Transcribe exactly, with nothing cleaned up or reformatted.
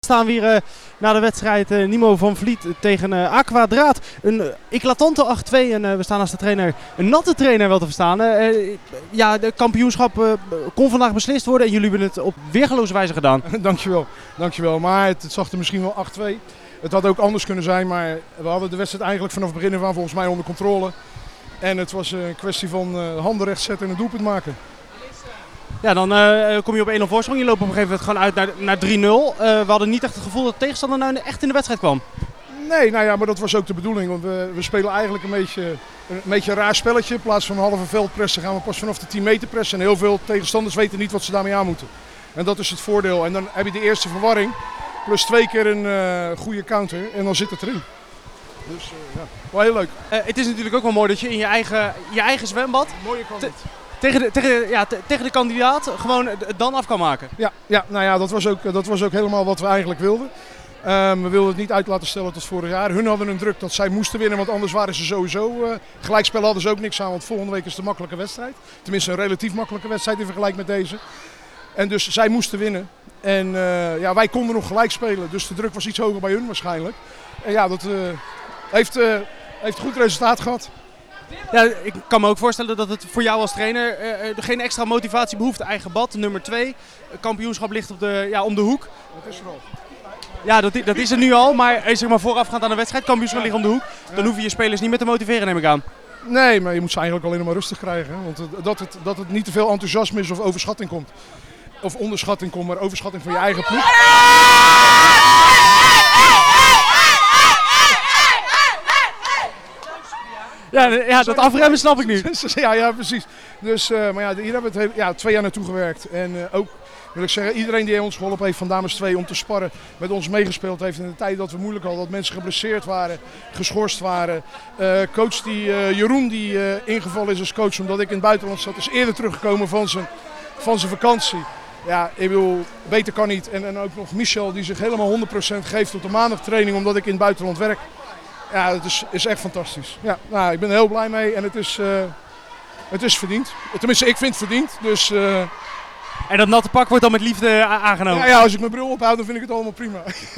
We staan weer uh, na de wedstrijd uh, Nimo van Vliet tegen uh, A Kwadraat. Een uh, eclatante acht twee en uh, we staan als de trainer, een natte trainer wel te verstaan. Uh, ja, de kampioenschap uh, kon vandaag beslist worden en jullie hebben het op weergeloze wijze gedaan. Dankjewel, dankjewel. Maar het, het zag er misschien wel acht twee. Het had ook anders kunnen zijn, maar we hadden de wedstrijd eigenlijk vanaf het begin van volgens mij onder controle. En het was een kwestie van uh, handen recht zetten en een doelpunt maken. Ja, dan uh, kom je op één nul voorsprong. Je loopt op een gegeven moment gewoon uit naar, naar drie nul. Uh, we hadden niet echt het gevoel dat de tegenstander nou echt in de wedstrijd kwam. Nee, nou ja, maar dat was ook de bedoeling. Want we, we spelen eigenlijk een beetje, een beetje een raar spelletje. In plaats van een halve veldpressen gaan we pas vanaf de tien meter pressen. En heel veel tegenstanders weten niet wat ze daarmee aan moeten. En dat is het voordeel. En dan heb je de eerste verwarring. Plus twee keer een uh, goede counter. En dan zit het erin. Dus uh, ja, wel heel leuk. Uh, het is natuurlijk ook wel mooi dat je in je eigen, je eigen zwembad... Mooie kant. Tegen de, tegen, ja, te, tegen de kandidaat gewoon het dan af kan maken. Ja, ja, nou ja, dat was, ook, dat was ook helemaal wat we eigenlijk wilden. Um, we wilden het niet uit laten stellen tot vorig jaar. Hun hadden een druk dat zij moesten winnen, want anders waren ze sowieso... Uh, gelijkspel hadden ze ook niks aan, want volgende week is het een makkelijke wedstrijd. Tenminste een relatief makkelijke wedstrijd in vergelijking met deze. En dus zij moesten winnen. En uh, ja, wij konden nog gelijk spelen, dus de druk was iets hoger bij hun waarschijnlijk. En ja, dat uh, heeft, uh, heeft goed resultaat gehad. Ja, ik kan me ook voorstellen dat het voor jou als trainer uh, geen extra motivatie behoeft. Eigen bad, nummer twee. Kampioenschap ligt op de, ja, om de hoek. Dat is er al. Ja, dat, dat is er nu al. Maar zeg maar, voorafgaand aan de wedstrijd, kampioenschap ligt om de hoek. Dan hoef je je spelers niet meer te motiveren, neem ik aan. Nee, maar je moet ze eigenlijk alleen maar rustig krijgen. Hè? Want dat het, dat het niet te veel enthousiasme is of overschatting komt. Of onderschatting komt, maar overschatting van je eigen ploeg. Ja, ja, dat afremmen snap ik nu. Ja, ja, precies. Dus, uh, maar ja, hier hebben we het ja, twee jaar naartoe gewerkt. En uh, ook, wil ik zeggen, iedereen die ons geholpen heeft van Dames twee om te sparren, met ons meegespeeld heeft in de tijd dat we moeilijk hadden. Dat mensen geblesseerd waren, geschorst waren. Uh, coach die, uh, Jeroen die uh, ingevallen is als coach omdat ik in het buitenland zat, is eerder teruggekomen van zijn, van zijn vakantie. Ja, ik bedoel, beter kan niet. En, en ook nog Michel die zich helemaal honderd procent geeft op de maandagtraining omdat ik in het buitenland werk. Ja, het is, is echt fantastisch. Ja, nou, ik ben er heel blij mee en het is, uh, het is verdiend. Tenminste, ik vind het verdiend. Dus, uh... En dat natte pak wordt dan met liefde aangenomen? Ja, ja, als ik mijn bril ophoud, dan vind ik het allemaal prima.